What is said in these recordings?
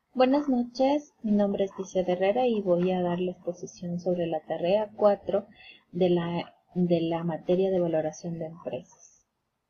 Buenas noches, mi nombre es Licia Herrera y voy a dar la exposición sobre la tarea 4 de la materia de valoración de empresas.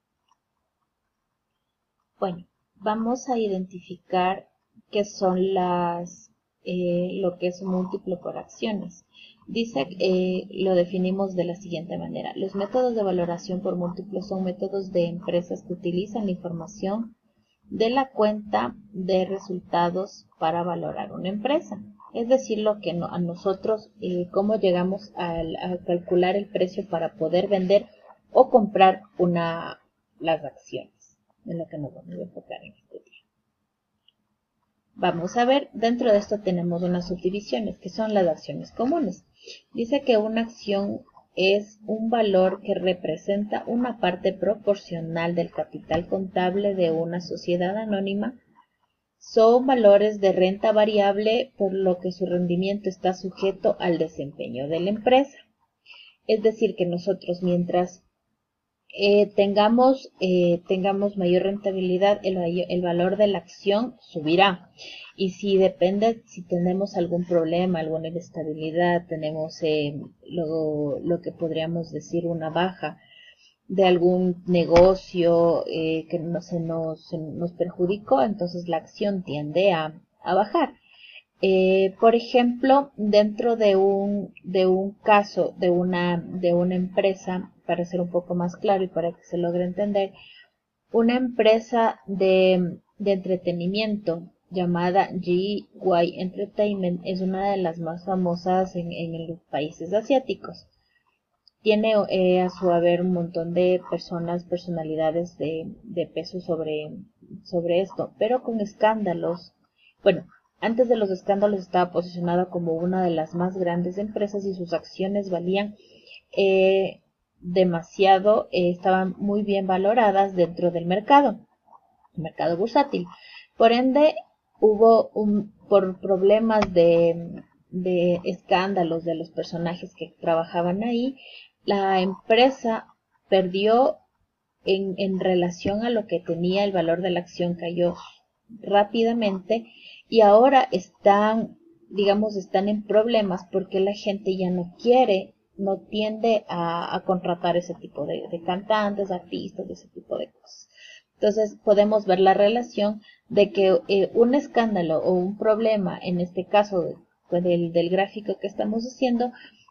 Bueno, vamos a identificar qué son lo que es un múltiplo por acciones. Dice, lo definimos de la siguiente manera. Los métodos de valoración por múltiplos son métodos de empresas que utilizan la información de la cuenta de resultados para valorar una empresa. Es decir, lo que a nosotros, cómo llegamos a calcular el precio para poder vender o comprar las acciones, en lo que nos vamos a enfocar en este día. Vamos a ver, dentro de esto tenemos unas subdivisiones que son las acciones comunes. Dice que una acción es un valor que representa una parte proporcional del capital contable de una sociedad anónima. Son valores de renta variable, por lo que su rendimiento está sujeto al desempeño de la empresa. Es decir, que nosotros mientras tengamos mayor rentabilidad, el valor de la acción subirá. Y si tenemos algún problema, alguna inestabilidad, tenemos lo que podríamos decir una baja de algún negocio que se nos perjudicó, entonces la acción tiende a bajar. Por ejemplo, dentro de un caso de una empresa, para ser un poco más claro y para que se logre entender, una empresa de entretenimiento llamada GY Entertainment es una de las más famosas en los países asiáticos. Tiene a su haber un montón de personalidades de peso sobre esto, pero con escándalos. Bueno, antes de los escándalos estaba posicionada como una de las más grandes empresas y sus acciones valían demasiado, estaban muy bien valoradas dentro del mercado bursátil. Por ende, por problemas de escándalos de los personajes que trabajaban ahí, la empresa perdió en relación a lo que tenía el valor de la acción, cayó rápidamente y ahora están en problemas porque la gente ya no tiende a contratar ese tipo de cantantes, artistas, de ese tipo de cosas. Entonces podemos ver la relación de que un escándalo o un problema, en este caso del gráfico que estamos haciendo,